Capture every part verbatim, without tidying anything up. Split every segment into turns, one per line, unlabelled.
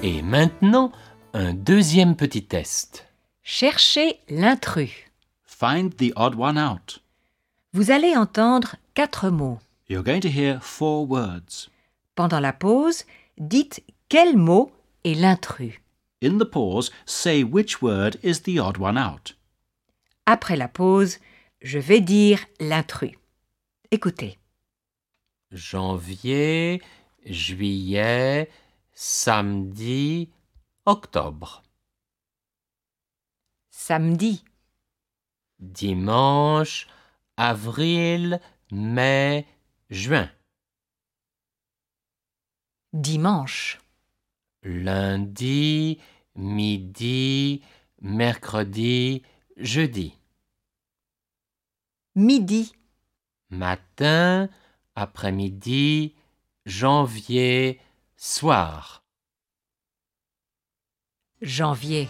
Et maintenant, un deuxième petit test.
Cherchez l'intrus.
Find the odd one out.
Vous allez entendre quatre mots.
You're going to hear four words.
Pendant la pause, dites quel mot est l'intrus.
In the pause, say which word is the odd one out.
Après la pause, je vais dire l'intrus. Écoutez.
Janvier, juillet, samedi, octobre.
Samedi,
Dimanche, avril, mai, juin.
dimanche,
Lundi, midi, mercredi, jeudi.
midi,
Matin, après-midi, janvier, soir.
janvier.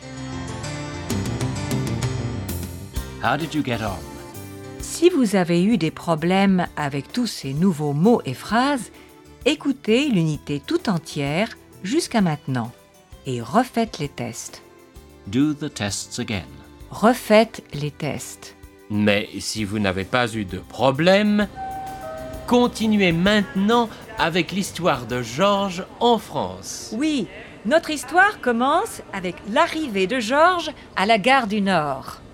How did you get on?
Si vous avez eu des problèmes avec tous ces nouveaux mots et phrases, écoutez l'unité tout entière jusqu'à maintenant et refaites les tests.
Do the tests again.
Refaites les tests.
Mais si vous n'avez pas eu de problème, continuez maintenant avec l'histoire de Georges en France.
Oui, notre histoire commence avec l'arrivée de Georges à la gare du Nord.